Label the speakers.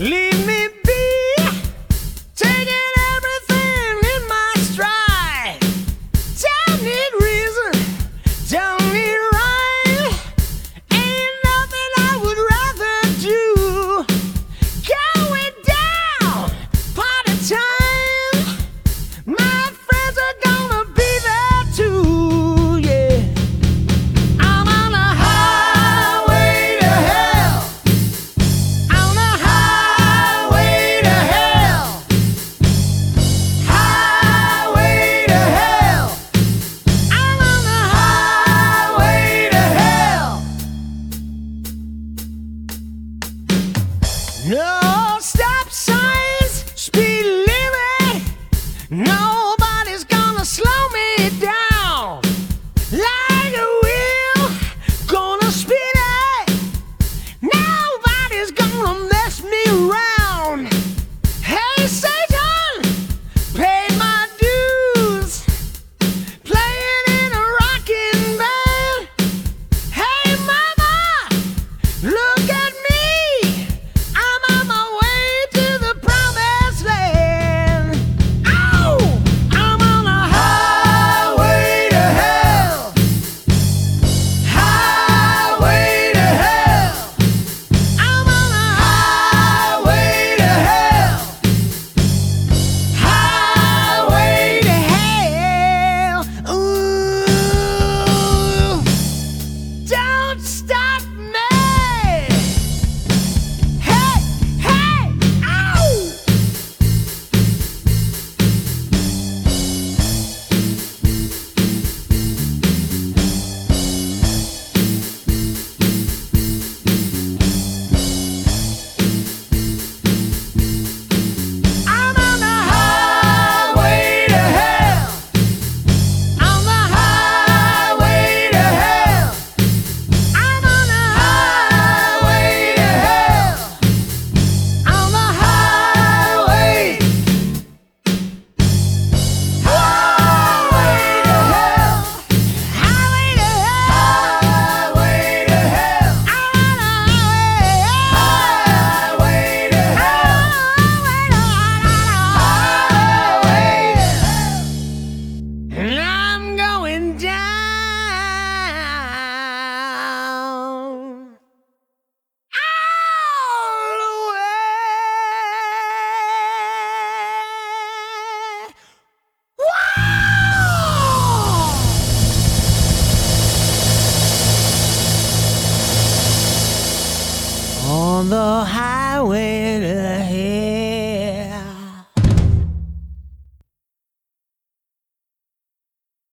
Speaker 1: Leave me be, taking everything in my stride. Don't need reason, don't need rhyme. Ain't nothing I would rather do. Going down, party time. My friends are gonna be there too, yeah. I'm on a highway to hell. On a highway to hell. Highway to hell. I'm on a highway to hell. No stop signs, speed limit. Nobody's gonna slow me down. Like a wheel, gonna spin it. Nobody's gonna mess me around. Hey Satan, paid my dues, playing in a rocking band. Hey mama, look at me, I'm on my way to the promised land. Ow! I'm on a highway to hell. Highway to hell. I'm on a highway to hell. Highway to hell. Ooh. Don't stop me. Hey, hey, ow! I'm on the highway to hell. On the highway to hell. I'm on the highway to hell. On the highway. Highway to hell. Highway to hell. Highway to hell. I'm on the highway to hell. Highway to hell. And I'm going down all the way. Whoa! On the highway to hell.